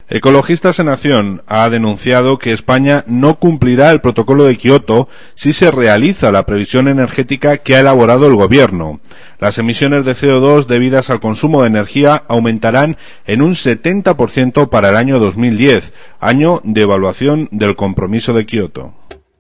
Ecologistas en Acción ha denunciado que España no cumplirá el protocolo de Kioto si se realiza la previsión energética que ha elaborado el Gobierno. Las emisiones de CO2 debidas al consumo de energía aumentarán en un 70% para el año 2010, año de evaluación del compromiso de Kioto.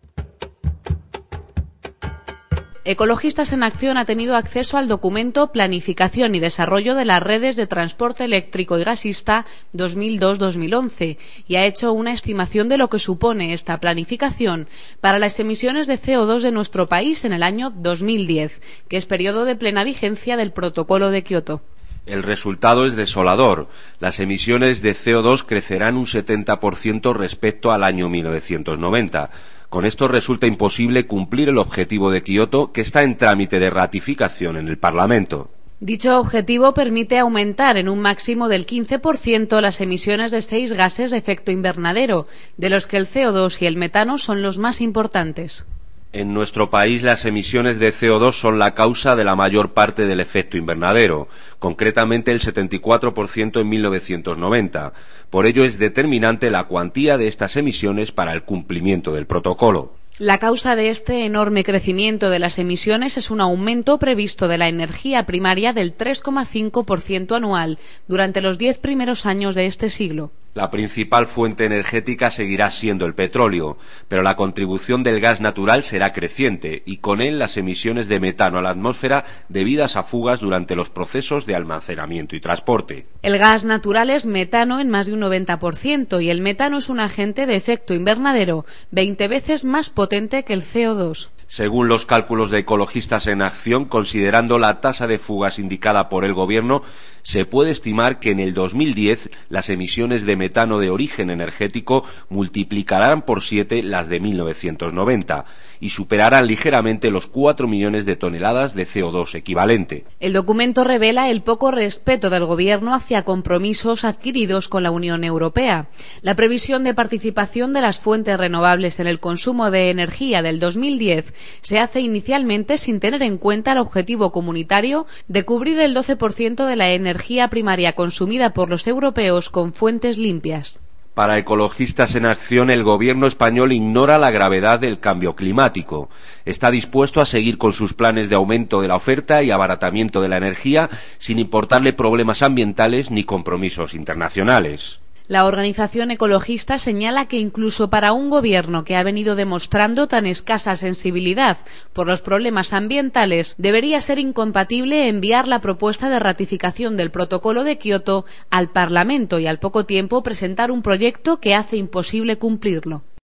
Ecologistas en Acción ha tenido acceso al documento Planificación y Desarrollo de las Redes de Transporte Eléctrico y Gasista 2002-2011 y ha hecho una estimación de lo que supone esta planificación para las emisiones de CO2 de nuestro país en el año 2010, que es periodo de plena vigencia del Protocolo de Kioto. El resultado es desolador. Las emisiones de CO2 crecerán un 70% respecto al año 1990. Con esto resulta imposible cumplir el objetivo de Kioto, que está en trámite de ratificación en el Parlamento. Dicho objetivo permite aumentar en un máximo del 15% las emisiones de 6 gases de efecto invernadero, de los que el CO2 y el metano son los más importantes. En nuestro país las emisiones de CO2 son la causa de la mayor parte del efecto invernadero, concretamente el 74% en 1990. Por ello es determinante la cuantía de estas emisiones para el cumplimiento del protocolo. La causa de este enorme crecimiento de las emisiones es un aumento previsto de la energía primaria del 3,5% anual durante los 10 primeros años de este siglo. La principal fuente energética seguirá siendo el petróleo, pero la contribución del gas natural será creciente y con él las emisiones de metano a la atmósfera debidas a fugas durante los procesos de almacenamiento y transporte. El gas natural es metano en más de un 90% y el metano es un agente de efecto invernadero 20 veces más potente que el CO2. Según los cálculos de Ecologistas en Acción, considerando la tasa de fugas indicada por el Gobierno, se puede estimar que en el 2010 las emisiones de metano de origen energético multiplicarán por 7 las de 1990 y superarán ligeramente los 4 millones de toneladas de CO2 equivalente. El documento revela el poco respeto del Gobierno hacia compromisos adquiridos con la Unión Europea. La previsión de participación de las fuentes renovables en el consumo de energía del 2010 se hace inicialmente sin tener en cuenta el objetivo comunitario de cubrir el 12% de la energía primaria consumida por los europeos con fuentes limpias. Para Ecologistas en Acción, el gobierno español ignora la gravedad del cambio climático. Está dispuesto a seguir con sus planes de aumento de la oferta y abaratamiento de la energía sin importarle problemas ambientales ni compromisos internacionales. La organización ecologista señala que incluso para un gobierno que ha venido demostrando tan escasa sensibilidad por los problemas ambientales, debería ser incompatible enviar la propuesta de ratificación del Protocolo de Kioto al Parlamento y al poco tiempo presentar un proyecto que hace imposible cumplirlo.